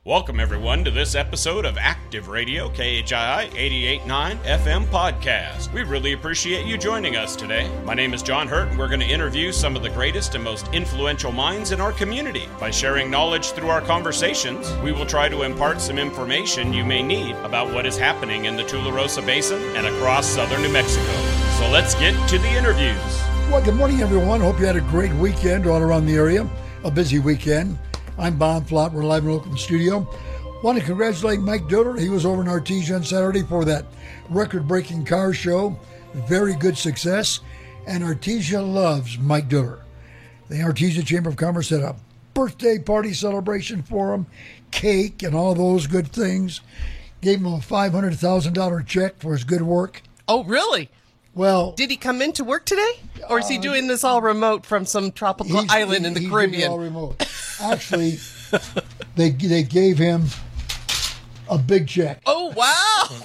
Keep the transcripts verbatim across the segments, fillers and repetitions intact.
Welcome, everyone, to this episode of Active Radio, K H I I eighty-eight point nine F M podcast. We really appreciate you joining us today. My name is John Hurt, and we're going to interview some of the greatest and most influential minds in our community. By sharing knowledge through our conversations, we will try to impart some information you may need about what is happening in the Tularosa Basin and across southern New Mexico. So let's get to the interviews. Well, good morning, everyone. Hope you had a great weekend all around the area. A busy weekend. I'm Bob Flott. We're live and local in the studio. Want to congratulate Mike Diller. He was over in Artesia on Saturday for that record-breaking car show. Very good success. And Artesia loves Mike Diller. The Artesia Chamber of Commerce had a birthday party celebration for him, cake and all those good things. Gave him a five hundred thousand dollars check for his good work. Oh, really? Well, did he come into work today? Or is he uh, doing this all remote from some tropical island in the he's Caribbean? Doing it all remote. Actually, they they gave him a big check. Oh, wow.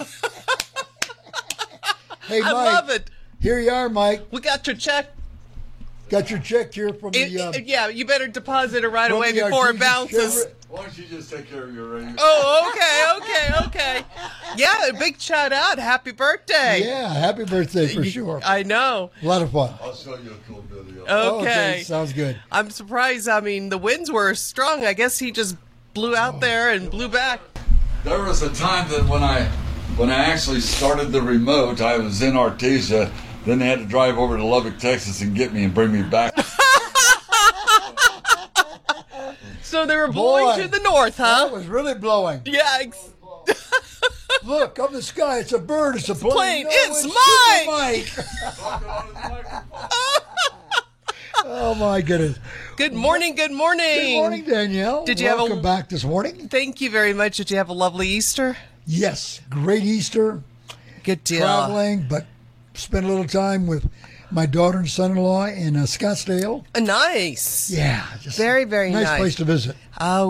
Hey, Mike, I love it. Here you are, Mike. We got your check. Got your check here from It, the... Uh, it, yeah, you better deposit it right from away the before it Artesia bounces. Chamber. Why don't you just take care of your radio? Oh, okay, okay, okay. Yeah, a big shout out. Happy birthday. Yeah, happy birthday for You- sure. I know. A lot of fun. I'll show you a cool video. Oh, Okay. sounds good. I'm surprised. I mean, the winds were strong. I guess he just blew out there and blew back. There was a time that when I when I actually started the remote, I was in Artesia. Then they had to drive over to Lubbock, Texas, and get me and bring me back. So they were blowing Boy, to the north, That huh? was really blowing. Yeah. Ex- Look, up the sky, it's a bird, it's a plane. plane. No, It's Super Mike. Oh, my goodness. Good morning, good morning. Good morning, Danielle. Did you have a- Welcome back this morning. Thank you very much. Did you have a lovely Easter? Yes, great Easter. Good deal. Traveling, but spent a little time with my daughter and son-in-law in uh, Scottsdale. Uh, nice. Yeah, just Very, very nice nice. place to visit.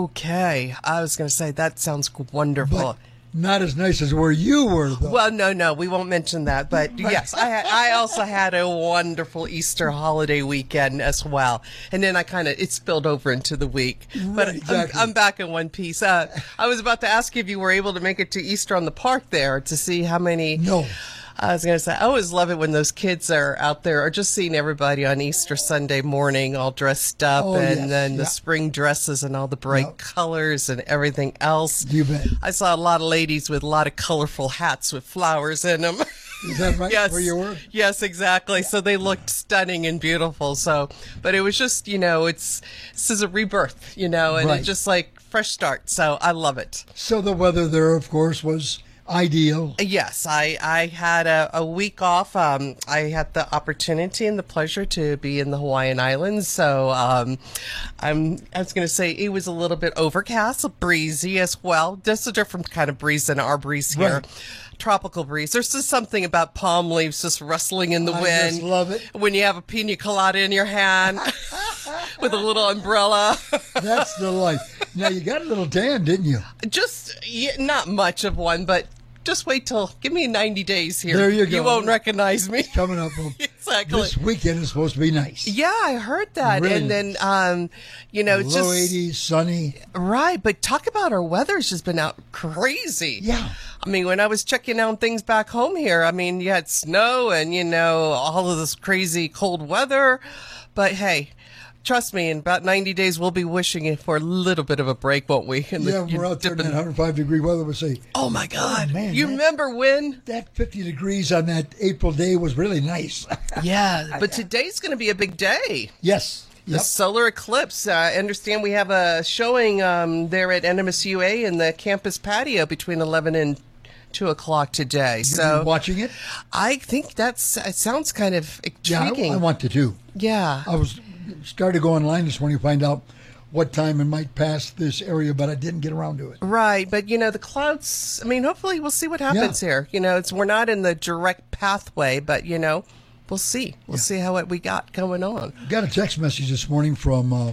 Okay. I was going to say, that sounds wonderful. But not as nice as where you were, though. Well, no, no, we won't mention that. But yes, I ha- I also had a wonderful Easter holiday weekend as well. And then I kind of, it spilled over into the week. But Right, exactly. I'm, I'm back in one piece. Uh, I was about to ask you if you were able to make it to Easter on the park there to see how many. No. I was going to say, I always love it when those kids are out there or just seeing everybody on Easter Sunday morning all dressed up Oh, and yes, then the yeah. spring dresses and all the bright Yep. colors and everything else. You bet. I saw a lot of ladies with a lot of colorful hats with flowers in them. Is that right? Yes. Where you were? Yes, exactly. So they looked stunning and beautiful. So, but it was just, you know, it's, this is a rebirth, you know, and Right. it's just like fresh start. So I love it. So the weather there, of course, was ideal. Yes, I, I had a, a week off. Um, I had the opportunity and the pleasure to be in the Hawaiian Islands. So um, I'm, I was going to say it was a little bit overcast, breezy as well. Just a different kind of breeze than our breeze here. Right. Tropical breeze. There's just something about palm leaves just rustling in the I wind. just love it. When you have a pina colada in your hand with a little umbrella. That's the life. Now, you got a little tan, didn't you? Just yeah, not much of one, but just wait till, give me ninety days here. There you go. You won't recognize me. Coming up. Well, Exactly. This weekend is supposed to be nice. Yeah, I heard that. Really and then, um, you know, it's Low just eighties, sunny. right. But talk about our weather's just been out crazy. Yeah. I mean, when I was checking out things back home here, I mean, you had snow and, you know, all of this crazy cold weather. But hey, trust me, in about ninety days, we'll be wishing for a little bit of a break, won't we? In the- Yeah, we're out there in that one hundred five degree weather. We'll say, Oh, my God. Oh, man, you that- remember when? that fifty degrees on that April day was really nice. Yeah, but today's going to be a big day. Yes. The Yep. solar eclipse. Uh, I understand we have a showing um, there at N M S U A in the campus patio between eleven and two o'clock today. You So watching it? I think that's it sounds kind of Yeah, I, intriguing. I want to too. Yeah. I was started to go online this morning to find out what time it might pass this area, but I didn't get around to it. Right, but you know the clouds. I mean, hopefully we'll see what happens Yeah. here. You know, it's we're not in the direct pathway, but you know, we'll see. We'll see how what we got going on. Got a text message this morning from uh,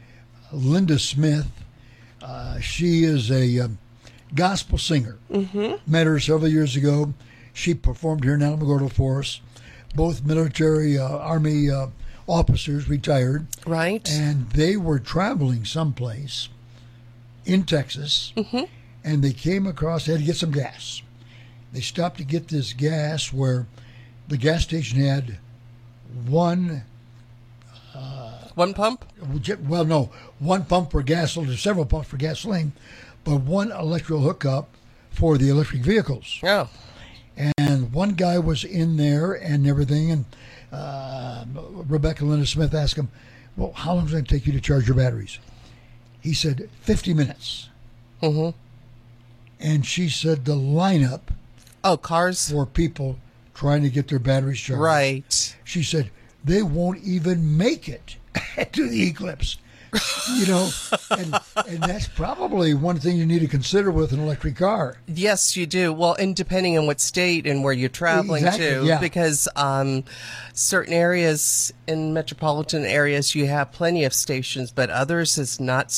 Linda Smith. Uh, she is a um, gospel singer. Mm-hmm. Met her several years ago. She performed here in Alamogordo for us. Both military, uh, Army uh, officers, retired. Right. And they were traveling someplace. in Texas, Mm-hmm. and they came across, they had to get some gas. They stopped to get this gas where the gas station had one, One pump? well, no, one pump for gasoline, there's several pumps for gasoline, but one electrical hookup for the electric vehicles. Oh. And one guy was in there and everything, and uh, Rebecca Linda Smith asked him, well, how long is it going to take you to charge your batteries? He said, fifty minutes. Mm-hmm. And she said the lineup Oh, cars? for people trying to get their batteries charged. Right. She said, they won't even make it to the eclipse. You know, and, and that's probably one thing you need to consider with an electric car. Yes, you do. Well, and depending on what state and where you're traveling Exactly, to, yeah. because um, certain areas in metropolitan areas you have plenty of stations, but others is not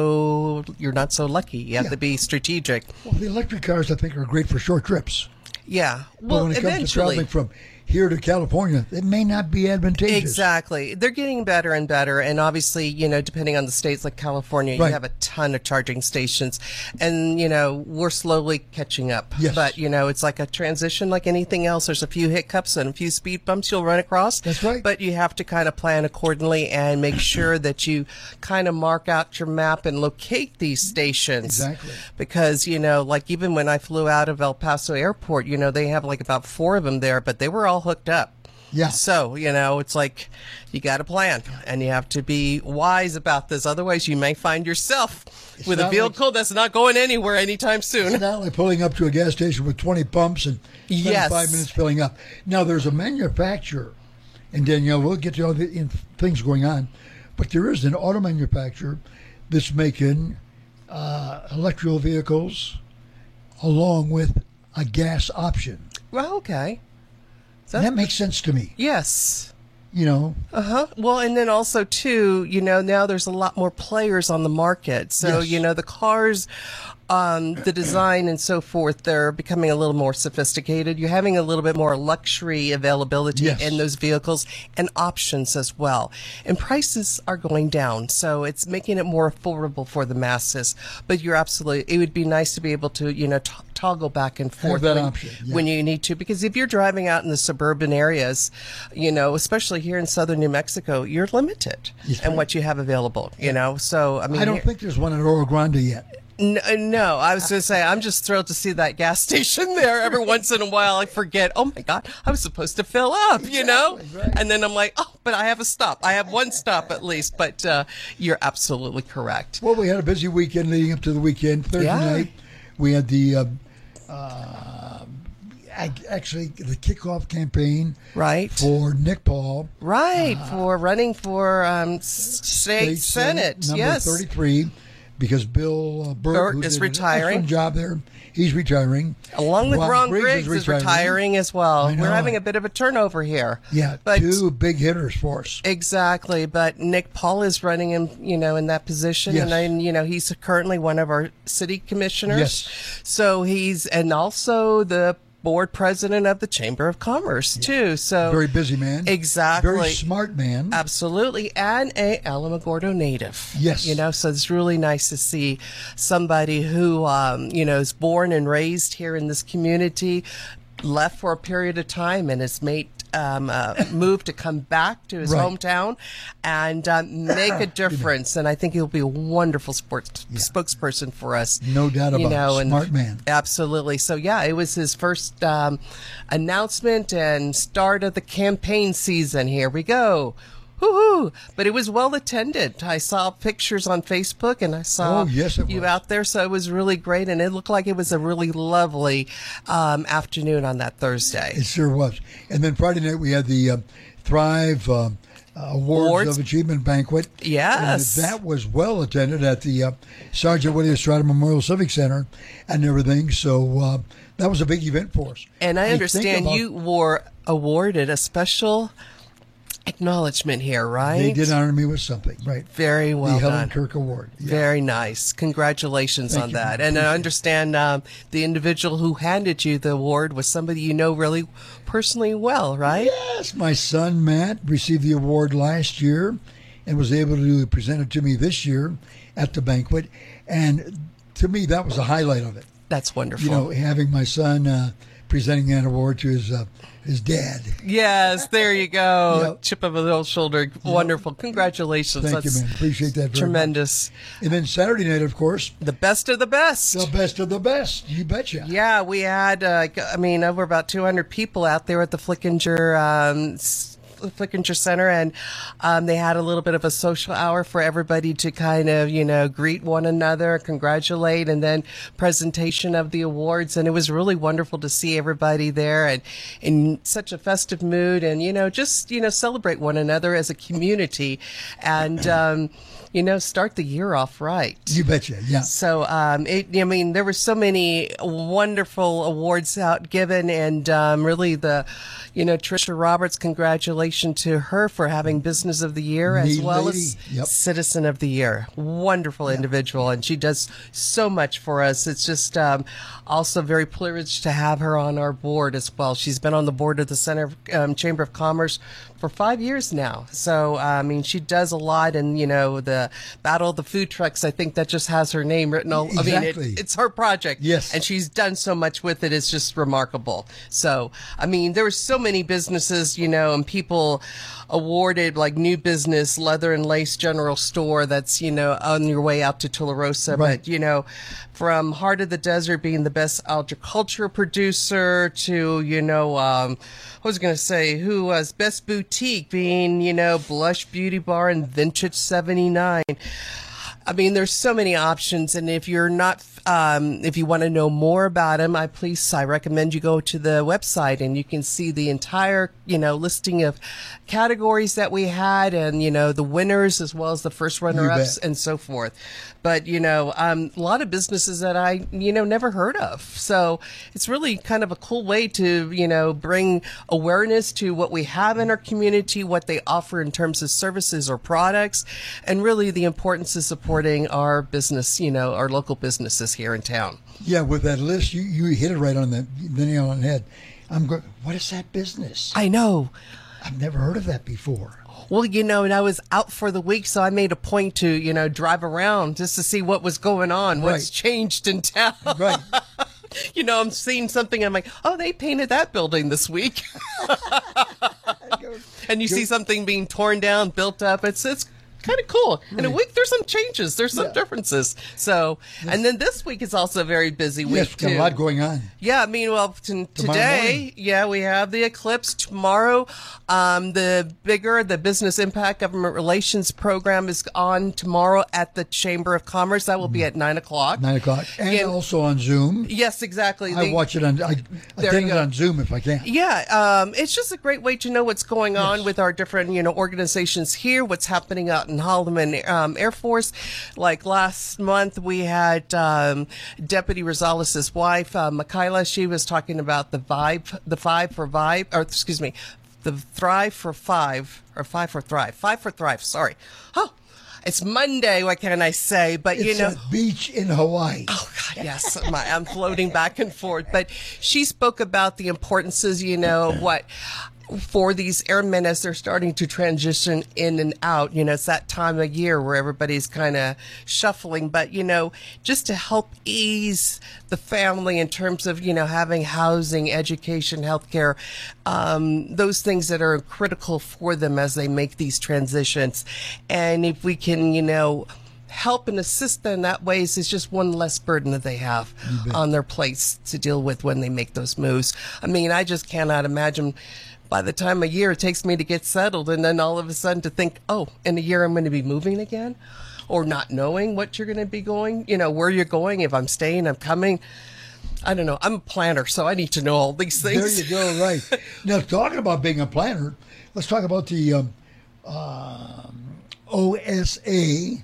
so. You're not so lucky. You have Yeah. to be strategic. Well, the electric cars, I think, are great for short trips. Yeah. But Well, when it comes to eventually. traveling from here to California, it may not be advantageous. Exactly. They're getting better and better. And obviously, you know, depending on the states like California, Right. you have a ton of charging stations. And, you know, we're slowly catching up. Yes. But, you know, it's like a transition like anything else. There's a few hiccups and a few speed bumps you'll run across. That's right. But you have to kind of plan accordingly and make sure that you kind of mark out your map and locate these stations. Exactly. Because, you know, like even when I flew out of El Paso Airport, you know, they have like about four of them there, but they were all hooked up. Yeah. So, you know, it's like you got to plan and you have to be wise about this. Otherwise, you may find yourself It's with a not vehicle that's not going anywhere anytime It's soon. not like pulling up to a gas station with twenty pumps and spending Yes. five minutes filling up. Now, there's a manufacturer, and Danielle, we'll get to all the in- things going on, but there is an auto manufacturer that's making uh, electrical vehicles along with a gas option. Well, okay. So And that makes sense to me. yes. You know, Uh-huh. Well, and then also too, you know, now there's a lot more players on the market. So, Yes. you know, the cars, um, the design and so forth, they're becoming a little more sophisticated. You're having a little bit more luxury availability Yes. in those vehicles and options as well. And prices are going down. So it's making it more affordable for the masses. But you're absolutely, it would be nice to be able to, you know, t- toggle back and forth that when, option, yeah. when you need to. Because if you're driving out in the suburban areas, you know, especially here in southern New Mexico, you're limited That's in right. what you have available, you know. So, I mean, I don't here- think there's one at Oro Grande yet. no, no, I was going to say, I'm just thrilled to see that gas station there. Every once in a while, I forget, oh my God, I was supposed to fill up, you know? Exactly, right. And then I'm like, oh, but I have a stop. I have one stop at least. But uh, you're absolutely correct. Well, we had a busy weekend leading up to the weekend. Thursday Yeah. night, we had the uh, uh, ac- actually the kickoff campaign Right. for Nick Paul, Right. For running for um, s- state, Senate. number Yes. thirty-three, because Bill uh, Burt, Burt who is did retiring. an excellent job there, he's retiring. Along with Ron, Griggs, is is retiring as well. I know. We're having a bit of a turnover here. Yeah, But two big hitters for us. exactly, but Nick Paul is running in, you know, in that position, Yes. and I, you know, he's currently one of our city commissioners. Yes. So he's, and also the board president of the Chamber of Commerce too. So Very busy man. Exactly. Very smart man. Absolutely, and a Alamogordo native. Yes. You know, so it's really nice to see somebody who, um, you know, is born and raised here in this community, left for a period of time, and has made um, uh, moved to come back to his Right. hometown and um, make a difference. And I think he'll be a wonderful sports spokesperson for us. No doubt you about it. know, and- Smart man. Absolutely. So yeah, it was his first um, announcement and start of the campaign season. Here we go. Woohoo! But it was well attended. I saw pictures on Facebook and I saw Oh, yes, it you was. out there. So it was really great. And it looked like it was a really lovely um, afternoon on that Thursday. It sure was. And then Friday night we had the uh, Thrive uh, Awards, Awards. of Achievement Banquet. Yes. And that was well attended at the uh, Sergeant Willie Estrada Memorial Civic Center and everything. So uh, that was a big event for us. And I think understand about- you were awarded a special acknowledgement here, right? They did honor me with something, right? Very well the done. Helen Kirk Award. Yeah. Very nice. Congratulations Thank on you, that. ma'am. And I Appreciate understand um, the individual who handed you the award was somebody you know really personally well, right? Yes, my son Matt received the award last year and was able to present it to me this year at the banquet. And to me, that was the highlight of it. That's wonderful. You know, having my son uh, presenting that award to his uh, his dad. Yes, there you go. Yep. Chip of a little shoulder. Wonderful. Congratulations. Thank That's you, man. Appreciate that very tremendous. much. And then Saturday night, of course, The best of the best. the best of the best. You betcha. Yeah, we had, uh, I mean, over about two hundred people out there at the Flickinger um, s- Flickinger Center, and um, they had a little bit of a social hour for everybody to kind of, you know, greet one another, congratulate, and then presentation of the awards. And it was really wonderful to see everybody there and in such a festive mood, and, you know, just, you know, celebrate one another as a community and, um, you know, start the year off right. You betcha. Yeah. So, um, it, I mean, there were so many wonderful awards out given, and um, really the, you know, Trisha Roberts, congratulations to her for having Business of the Year as Neat well lady. as Yep. Citizen of the Year. Wonderful individual, and she does so much for us. It's just um, also very privileged to have her on our board as well. She's been on the board of the Center um, Chamber of Commerce for five years now. So, I mean, she does a lot, and, you know, the Battle of the Food Trucks, I think that just has her name written all, I mean, Exactly. it, it's her project. Yes. And she's done so much with it. It's just remarkable. So, I mean, there were so many businesses, you know, and people awarded like New Business Leather and Lace General Store that's, you know, on your way out to Tularosa. Right. But, you know, from Heart of the Desert being the best agriculture producer to, you know, um, I was going to say who was Best Boutique being, you know, Blush Beauty Bar and Vintage seventy-nine. I mean, there's so many options, and if you're not, um, if you want to know more about them, I please, I recommend you go to the website, and you can see the entire, you know, listing of categories that we had, and, you know, the winners as well as the first runner-ups bet. and so forth. But, you know, um, a lot of businesses that I, you know, never heard of. So it's really kind of a cool way to, you know, bring awareness to what we have in our community, what they offer in terms of services or products, and really the importance of supporting our business, you know, our local businesses here in town. Yeah, with that list, you, you hit it right on the, the nail on the head. I'm going, what is that business? I know. I've never heard of that before. Well, you know, and I was out for the week, so I made a point to, you know, drive around just to see what was going on, what's Right. changed in town. Right. You know, I'm seeing something, I'm like, oh, they painted that building this week. And you see something being torn down, built up. It's it's kind of cool. In a week, there's some changes. There's some Yeah. differences. So, and then this week is also a very busy week, Yes, got too. a lot going on. Yeah, I mean, well, t- Tomorrow today, morning. yeah, we have the eclipse. Tomorrow, um, the bigger, the Business Impact Government Relations program is on tomorrow at the Chamber of Commerce. That will be at nine o'clock. Nine o'clock. And Yeah. also on Zoom. Yes, exactly. I The- watch it on, I There attend you it go. on Zoom if I can. Yeah, um, it's just a great way to know what's going on Yes. with our different, you know, organizations here, what's happening out in Holloman um, Air Force. Like last month, we had um, Deputy Rosales' wife, uh, Michaela. She was talking about the Vibe, the Five for Vibe, or excuse me, the Thrive for Five, or Five for Thrive, Five for Thrive. Sorry. Oh, it's Monday. What can I say? But It's you know. a beach in Hawaii. Oh God, yes, my, I'm floating back and forth. But she spoke about the importances, you know, what for these airmen as they're starting to transition in and out. You know, it's that time of year where everybody's kind of shuffling. But you know, just to help ease the family in terms of, you know, having housing, education, healthcare, um, those things that are critical for them as they make these transitions. And if we can, you know, help and assist them that way, is just one less burden that they have on their plates to deal with when they make those moves. I mean, I just cannot imagine by the time a year it takes me to get settled, and then all of a sudden to think, oh, in a year I'm going to be moving again, or not knowing what you're going to be going, you know, where you're going, if I'm staying, I'm coming. I don't know. I'm a planner, so I need to know all these things. There you go, right. Now, talking about being a planner, let's talk about the um, um, O S A.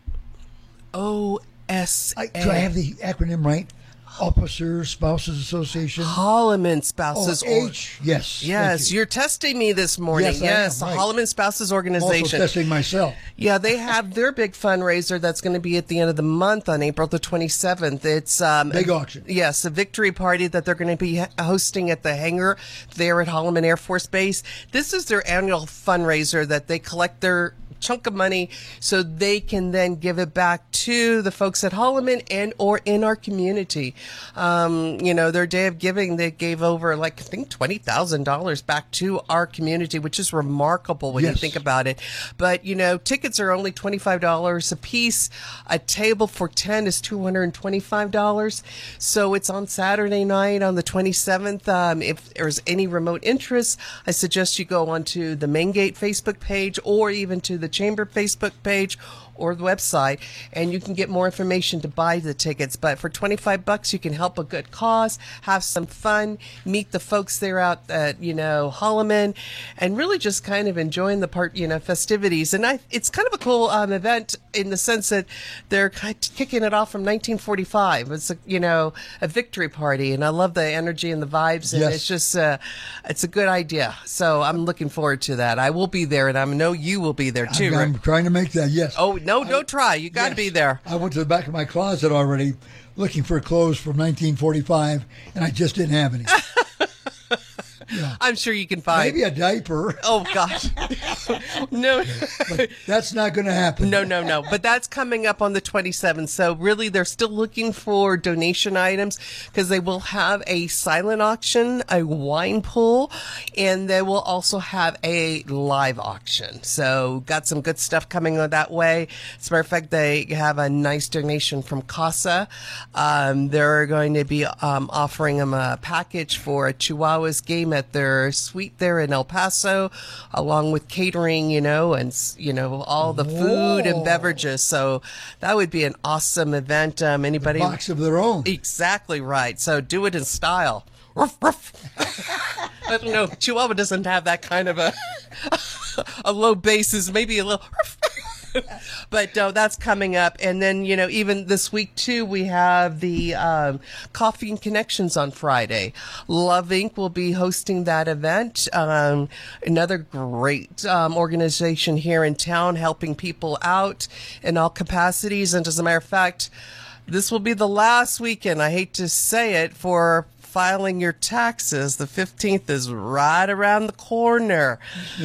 O S A. I, do I have the acronym right? Officers Spouses Association. Holloman Oh, Spouses. or- H. Yes. Yes, thank you. you're testing me this morning. Yes, I Yes, am, the right. Holloman Spouses I'm Organization. also testing myself. Yeah, they have their big fundraiser that's going to be at the end of the month on April the twenty-seventh. It's um, Big a- auction. Yes, a victory party that they're going to be hosting at the hangar there at Holloman Air Force Base. This is their annual fundraiser that they collect their chunk of money so they can then give it back to the folks at Holloman and or in our community. Um, you know, their day of giving, they gave over like, I think twenty thousand dollars back to our community, which is remarkable when Yes. you think about it. But, you know, tickets are only twenty-five dollars a piece. A table for ten is two hundred twenty-five dollars. So it's on Saturday night on the twenty-seventh. Um, if there's any remote interest, I suggest you go onto the Main Gate Facebook page or even to the Chamber Facebook page or the website, and you can get more information to buy the tickets. But for twenty-five bucks, you can help a good cause, have some fun, meet the folks there out at, you know, Holloman, and really just kind of enjoying the part, you know, festivities. And I, it's kind of a cool um, event in the sense that they're kind of kicking it off from nineteen forty-five. It's a, you know, a victory party, and I love the energy and the vibes, and Yes. it's just, uh, it's a good idea. So I'm looking forward to that. I will be there, and I know you will be there too, I'm, I'm Rick. trying to make that, yes. Oh, no, don't try. You got to Yes. be there. I went to the back of my closet already looking for clothes from nineteen forty-five, and I just didn't have any. I'm sure you can find. Maybe a diaper, Oh gosh, no, but that's not going to happen. no, no, no. But that's coming up on the twenty-seventh. So really, they're still looking for donation items because they will have a silent auction, a wine pool, and they will also have a live auction. So got some good stuff coming on that way. As a matter of fact, they have a nice donation from CASA. Um, they're going to be um, offering them a package for a Chihuahuas game at their suite there in El Paso, along with catering, you know, and, you know, all the food and Whoa. beverages. So that would be an awesome event. Um, anybody? Box of their own. Exactly right. So do it in style. Ruff, ruff. I don't know. Chihuahua doesn't have that kind of a a low basis, maybe a little. Ruff. But uh, that's coming up. And then, you know, even this week, too, we have the um, Coffee and Connections on Friday. Love Incorporated will be hosting that event. Um, another great um, organization here in town helping people out in all capacities. And as a matter of fact, this will be the last weekend, I hate to say it, for filing your taxes. The fifteenth is right around the corner.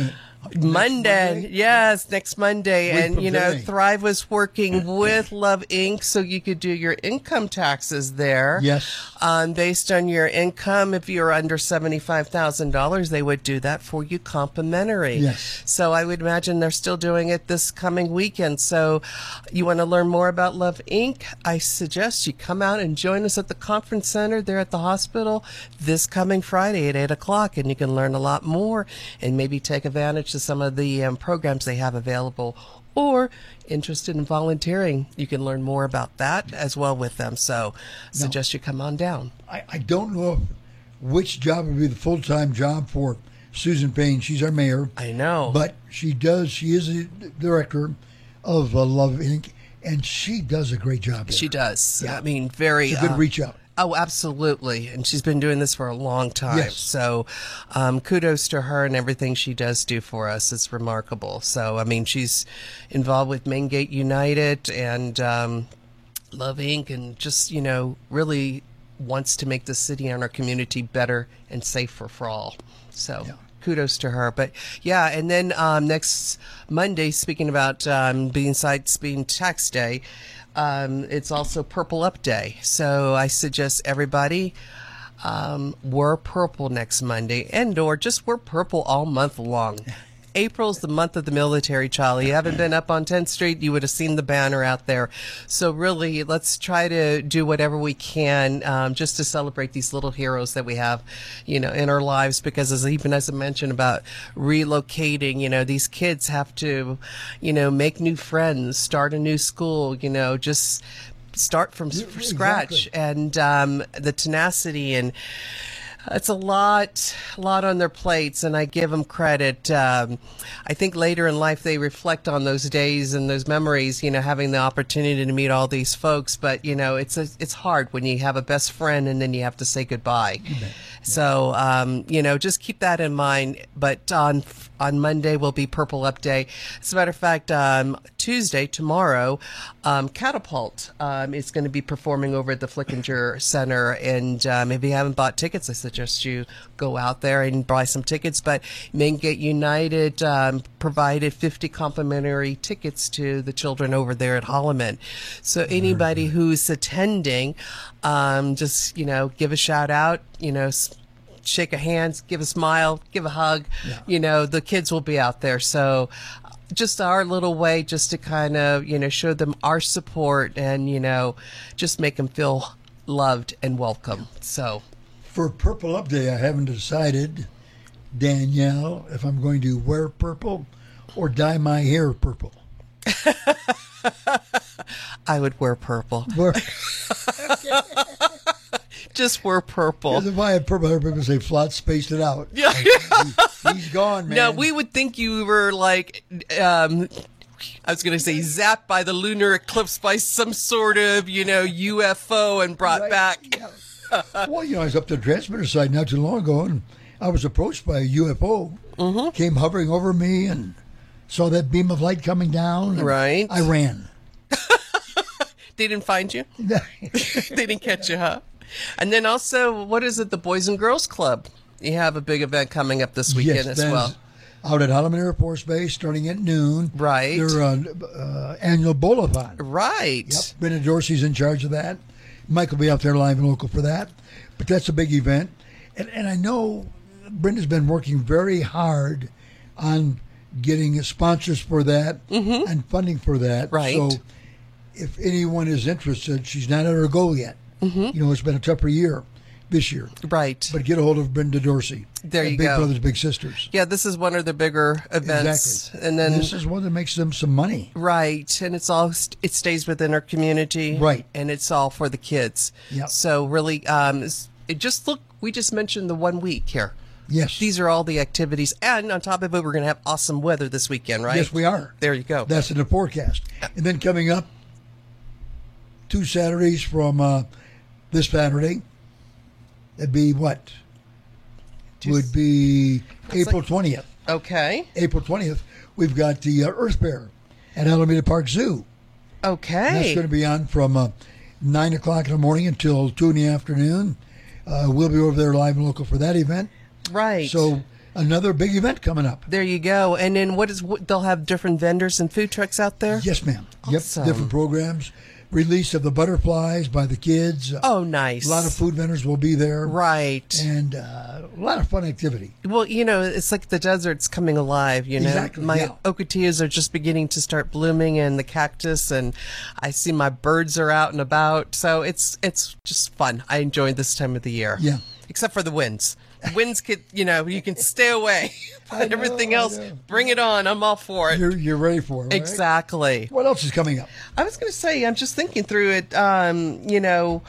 Monday, Monday? yes, next Monday. Week And, from you know, today. Thrive was working with Love Incorporated so you could do your income taxes there. Yes. Um, based on your income, if you're under seventy-five thousand dollars, they would do that for you complimentary. Yes. So I would imagine they're still doing it this coming weekend. So you want to learn more about Love Incorporated? I suggest you come out and join us at the conference center there at the hospital this coming Friday at eight o'clock, and you can learn a lot more and maybe take advantage of some of the um, programs they have available. Or interested in volunteering, you can learn more about that as well with them. So suggest you come on down. I, I don't know which job would be the full-time job for Susan Payne. She's our mayor. I know. But she does, she is the director of uh, Love Incorporated, and she does a great job there. She does. Yeah. I mean, very It's a good uh, reach out. Oh, absolutely. And she's been doing this for a long time. Yes. So um, kudos to her and everything she does do for us. It's remarkable. So, I mean, she's involved with Main Gate United and um, Love Incorporated and just, you know, really wants to make the city and our community better and safer for all. So Yeah. kudos to her. But yeah, and then um, next Monday, speaking about um, being sites being tax day, um, it's also Purple Up Day. So I suggest everybody um, wear purple next Monday, and or just wear purple all month long. April's the month of the military, Charlie. You haven't been up on tenth Street, you would have seen the banner out there. So really, let's try to do whatever we can um, just to celebrate these little heroes that we have, you know, in our lives. Because as even as I mentioned about relocating, you know, these kids have to, you know, make new friends, start a new school, you know, just start from s- Yeah, scratch, exactly. and um, the tenacity and. It's a lot, a lot on their plates, and I give them credit. Um, I think later in life they reflect on those days and those memories, you know, having the opportunity to meet all these folks. But you know, it's a, it's hard when you have a best friend and then you have to say goodbye. So, um, you know, just keep that in mind. But on on Monday will be Purple Up Day. As a matter of fact, um, Tuesday, tomorrow, um, Catapult um, is going to be performing over at the Flickinger Center. And um, if you haven't bought tickets, I suggest suggest you go out there and buy some tickets. But Main Gate United um, provided fifty complimentary tickets to the children over there at Holloman. So anybody who's attending, um, just, you know, give a shout out, you know, shake a hand, give a smile, give a hug. Yeah. You know, the kids will be out there. So just our little way just to kind of, you know, show them our support and, you know, just make them feel loved and welcome. So for Purple Up Day, I haven't decided, Danielle, if I'm going to wear purple or dye my hair purple. I would wear purple. Wear- Just wear purple. Because if I had purple hair, people say Flott spaced it out. Yeah. he, he's gone, man. No, we would think you were like, um, I was going to say zapped by the lunar eclipse by some sort of, you know, U F O and brought Right. back. Yeah. Well, you know, I was up the transmitter side not too long ago, and I was approached by a U F O. Mm-hmm. Came hovering over me and saw that beam of light coming down. Right. I ran. They didn't find you? They didn't catch you, huh? And then also, what is it, the Boys and Girls Club? You have a big event coming up this weekend yes, as that well. is out at Holloman Air Force Base starting at noon. Right. Their uh, uh, annual Bowl-a-thon. Right. Yep. Brenda Dorsey's in charge of that. Mike will be out there live and local for that. But that's a big event. And, and I know Brenda's been working very hard on getting sponsors for that mm-hmm. and funding for that. Right. So if anyone is interested, she's not at her goal yet. Mm-hmm. You know, it's been a tougher year this year. Right. But get a hold of Brenda Dorsey. There you Big go. Big Brothers, Big Sisters. Yeah, this is one of the bigger events. Exactly. And then this is one that makes them some money. Right. And it's all, it stays within our community. Right. And it's all for the kids. Yep. So really, um, it just look, we just mentioned the one week here. Yes. These are all the activities. And on top of it, we're going to have awesome weather this weekend, right? Yes, we are. There you go. That's in the forecast. And then coming up, two Saturdays from uh, this Saturday, that'd be what? Two, Would be April like, twentieth. Okay. April twentieth, we've got the uh, Earth Bear at Alameda Park Zoo. Okay. And that's going to be on from uh, nine o'clock in the morning until two in the afternoon. Uh, we'll be over there live and local for that event. Right. So another big event coming up. There you go. And then what is, what, they'll have different vendors and food trucks out there? Yes, ma'am. Awesome. Yep, different programs. Release of the butterflies by the kids. Oh, nice. A lot of food vendors will be there. Right. And uh, a lot of fun activity. Well, you know, it's like the desert's coming alive, you know. Exactly, my yeah. ocotillas are just beginning to start blooming and the cactus, and I see my birds are out and about. So it's it's just fun. I enjoy this time of the year. Yeah. Except for the winds. Winds could, you know, you can stay away. But know, everything I else, know. bring it on. I'm all for it. You're, you're ready for it, right? Exactly. What else is coming up? I was going to say, I'm just thinking through it. Um, you know,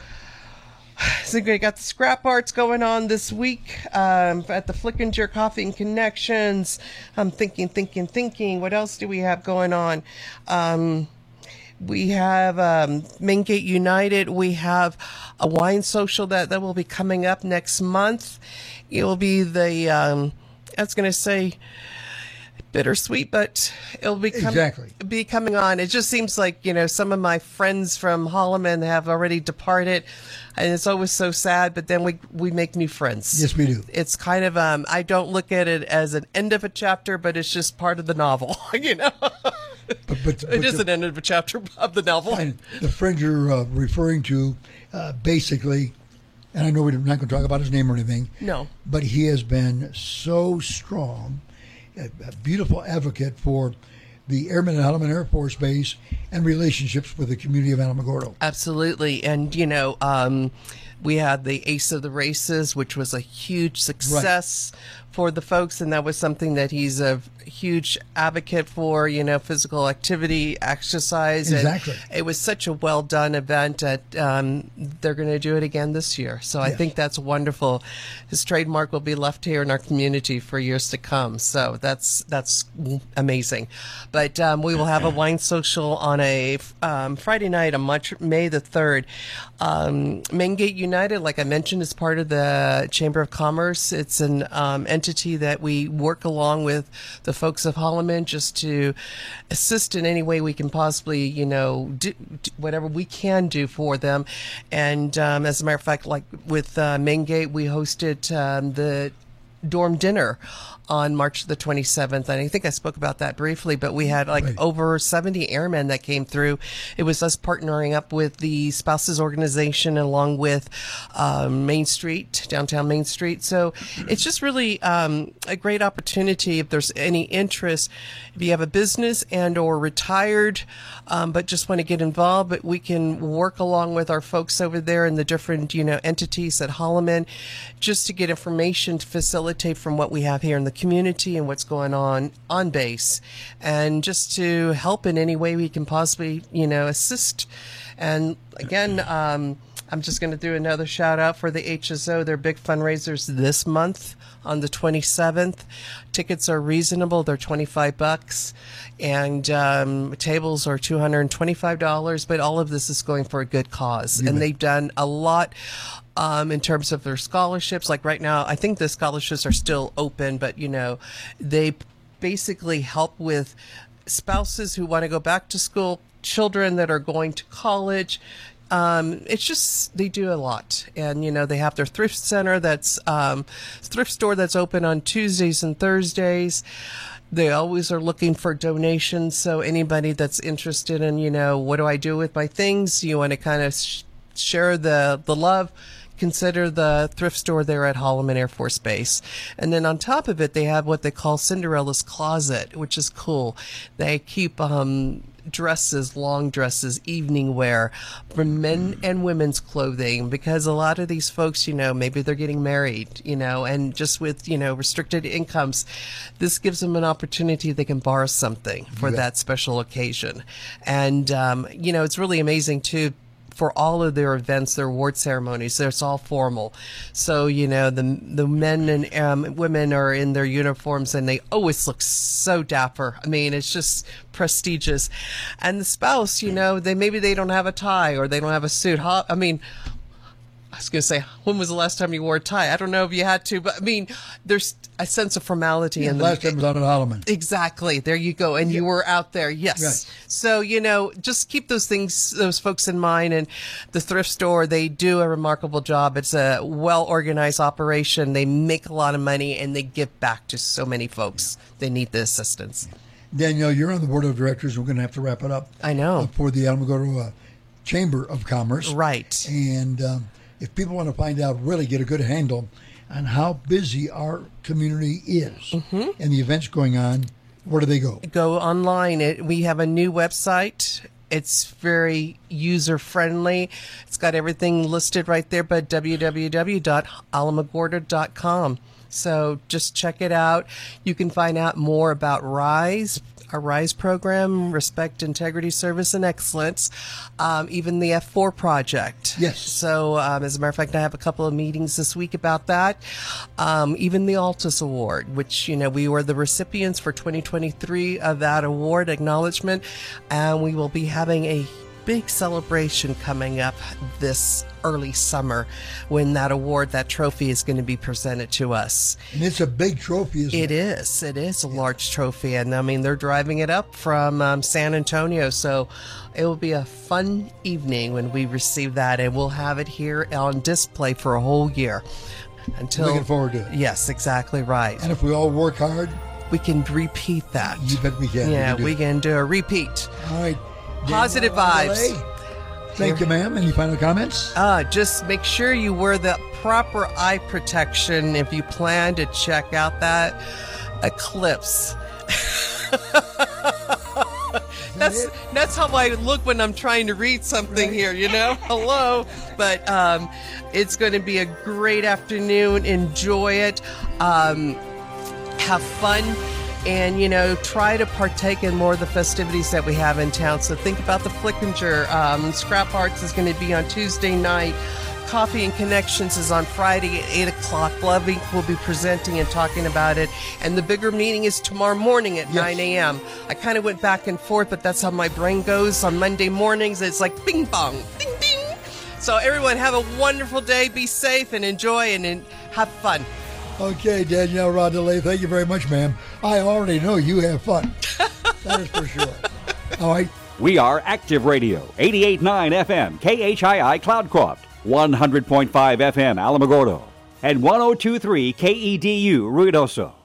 so we got the scrap arts going on this week um, at the Flickinger Coffee and Connections. I'm thinking, thinking, thinking. What else do we have going on? Um, we have um, Main Gate United. We have a wine social that, that will be coming up next month. It will be the, um, I was going to say, bittersweet, but it'll be, com- Exactly. be coming on. It just seems like, you know, some of my friends from Holloman have already departed, and it's always so sad, but then we we make new friends. Yes, we do. It's kind of, um, I don't look at it as an end of a chapter, but it's just part of the novel, you know? But, but, but It is the, an end of a chapter of the novel. and the friend you're uh, referring to, uh, basically, and I know we're not going to talk about his name or anything. No. But he has been so strong, a, a beautiful advocate for the airmen at Holloman Air Force Base and relationships with the community of Alamogordo. Absolutely. And, you know, um, we had the Ace of the Races, which was a huge success for the folks. And that was something that he's a huge advocate for, you know, physical activity, exercise. Exactly. And it was such a well done event that um, they're going to do it again this year. So I Yes. think that's wonderful. His trademark will be left here in our community for years to come. So that's that's amazing. But um, we will have a wine social on a um, Friday night on March, May the third. Um, Main Gate United, like I mentioned, is part of the Chamber of Commerce. It's an um, entity that we work along with the folks of Holloman just to assist in any way we can possibly, you know, do, do whatever we can do for them. And um, as a matter of fact, like with uh, Main Gate, we hosted um, the dorm dinner on March the twenty-seventh. And I think I spoke about that briefly, but we had like right. over seventy airmen that came through. It was us partnering up with the Spouses Organization along with um, Main Street, downtown Main Street. So it's just really um, a great opportunity if there's any interest. If you have a business and or retired, um, but just want to get involved, but we can work along with our folks over there in the different, you know, entities at Holloman just to get information to facilitate from what we have here in the community and what's going on on base, and just to help in any way we can possibly, you know, assist. And again, um, I'm just going to do another shout out for the H S O. Their big fundraisers this month on the twenty-seventh. Tickets are reasonable. They're twenty-five bucks, and um, tables are two hundred twenty-five dollars, but all of this is going for a good cause. Yeah. And they've done a lot Um, in terms of their scholarships. Like right now, I think the scholarships are still open, but you know, they basically help with spouses who want to go back to school, children that are going to college. Um, it's just, they do a lot. And, you know, they have their thrift center that's, um, thrift store that's open on Tuesdays and Thursdays. They always are looking for donations. So anybody that's interested in, you know, what do I do with my things? You want to kind of sh- share the, the love. Consider the thrift store there at Holloman Air Force Base. And then on top of it, they have what they call Cinderella's Closet, which is cool. They keep um, dresses, long dresses, evening wear for men and women's clothing, because a lot of these folks, you know, maybe they're getting married, you know, and just with, you know, restricted incomes, this gives them an opportunity they can borrow something for Yeah. that special occasion. And, um, you know, it's really amazing too. For all of their events, their award ceremonies, it's all formal. So, you know, the the men and um, women are in their uniforms and they always look so dapper. I mean, it's just prestigious. And the spouse, you know, they maybe they don't have a tie or they don't have a suit. Huh? I mean, I was going to say, when was the last time you wore a tie? I don't know if you had to, but I mean, there's a sense of formality Yeah, in the last time was out at Holloman. Exactly. There you go. And you were out there. Yes. Right. So, you know, just keep those things, those folks in mind. And the thrift store, they do a remarkable job. It's a well-organized operation. They make a lot of money and they give back to so many folks. They need the assistance. Danielle, you're on the board of directors. We're going to have to wrap it up. I know. uh, For the Alamogordo uh, Chamber of Commerce. Right. And um, if people want to find out, really get a good handle on how busy our community is Mm-hmm. and the events going on, where do they go? Go online. It, we have a new website. It's very user friendly. It's got everything listed right there, but w w w dot alamogordo dot com. So just check it out. You can find out more about RISE, our RISE program, Respect, Integrity, Service, and Excellence, um, even the F four project. Yes. So um, as a matter of fact, I have a couple of meetings this week about that. Um, even the Altus Award, which, you know, we were the recipients for twenty twenty-three of that award acknowledgement, and we will be having a big celebration coming up this early summer when that award, that trophy is going to be presented to us. And it's a big trophy, isn't it? It is. It is a large trophy. And I mean, they're driving it up from um, San Antonio. So it will be a fun evening when we receive that. And we'll have it here on display for a whole year. Until Looking forward to it. Yes, exactly right. And if we all work hard, we can repeat that. you bet we can. Yeah, can do we it. can do a repeat. All right. Positive Danielle vibes. Valet, thank you, ma'am. Any final comments? Uh, just make sure you wear the proper eye protection if you plan to check out that eclipse. That's that's how I look when I'm trying to read something here, you know? Hello. But um, it's going to be a great afternoon. Enjoy it. Um, have fun. And, you know, try to partake in more of the festivities that we have in town. So think about the Flickinger. Um, Scrap Arts is going to be on Tuesday night. Coffee and Connections is on Friday at eight o'clock. Love Incorporated will be presenting and talking about it. And the bigger meeting is tomorrow morning at Yes. nine a.m. I kind of went back and forth, but that's how my brain goes. On Monday mornings, it's like bing bong, ding ding. So everyone have a wonderful day. Be safe and enjoy and, and have fun. Okay, Danielle Roddelay, thank you very much, ma'am. I already know you have fun. That is for sure. All right. We are Active Radio, eighty-eight point nine F M, K H I I Cloudcroft, one hundred point five F M Alamogordo, and one oh two point three K E D U Ruidoso.